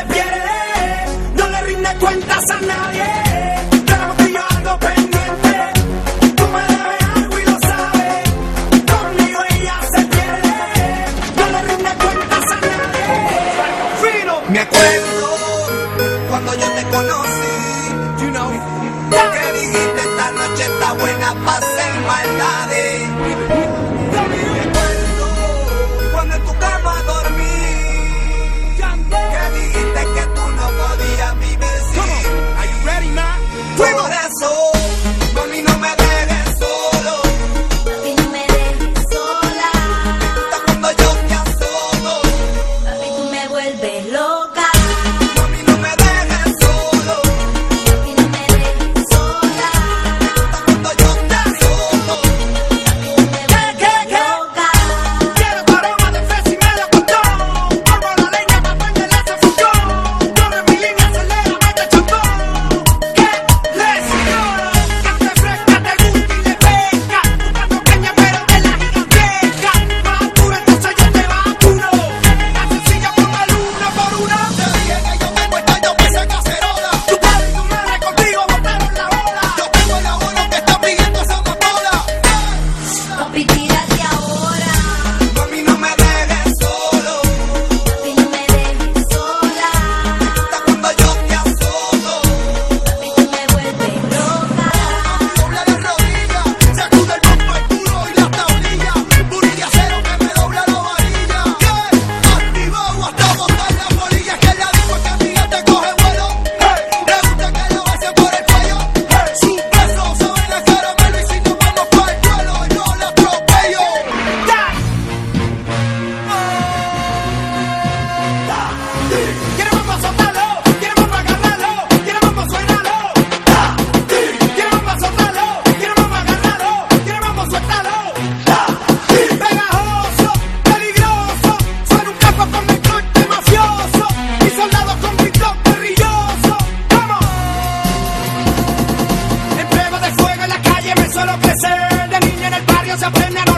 pierde, no le rinde cuentas a nadie. Tenemos tú y yo algo pendiente, tú me debes algo y lo sabes. Conmigo ella se pierde, no le rinde cuentas a nadie. Fino. Me acuerdo cuando yo te conocí, you know, que dijiste esta noche está buena para hacer maldades. Me acuerdo cuando en tu cama dormí, que dijiste que tú no podías vivir sin. Are you ready, man? Por eso, mami, no me dejes solo. Papi, no me dejes sola. Hasta cuando yo te asomo. Papi, tú me vuelves loca. Mami, no me dejes solo. Papi, no me dejes sola. Hasta cuando yo te asomo. Papi, tú me vuelves loca. Quiero tu aroma de fresa y melocotón. Como la leña pa' prenderle ese fogón. Corre mi línea, acelera, mete chambón. ¿Qué? Let's go. Café fresca, te gusta y le pesca. Buscando peña pero de la gigantesca. Más dura, entonces yo te vacuno. La sencilla ponga uno por uno. Te dije que yo tengo esta yo pise cacerola. Tu padre y tu madre contigo botaron la bola. Yo tengo el abono que está pidiendo esa amapola. Papi, tírate ahora. Mami, no me dejes solo. Papi, no me dejes sola. Hasta cuando yo te asomo. Papi, tú me vuelves loca. Dobla las rodillas, sacude el bombo, el culo y las tablillas. Booty de acero que me dobla la varilla. Activado hasta botar la bolilla. Que la digo que mi gente coge vuelo. Le gusta que lo besen por el cuello. Su beso saben a caramelo y si nos vamos para el duelo yo la atropello. Queremos soltarlo, queremos agarrarlo, queremos suenarlo. Queremos soltarlo, queremos agarrarlo, queremos sueltarlo. Pegajoso, peligroso, suena un capo con mi corte mafioso. Mi soldado con mi blog guerrilloso. ¡Vamos! En prueba de fuego en la calle me suelo crecer. De niño en el barrio se aprende a no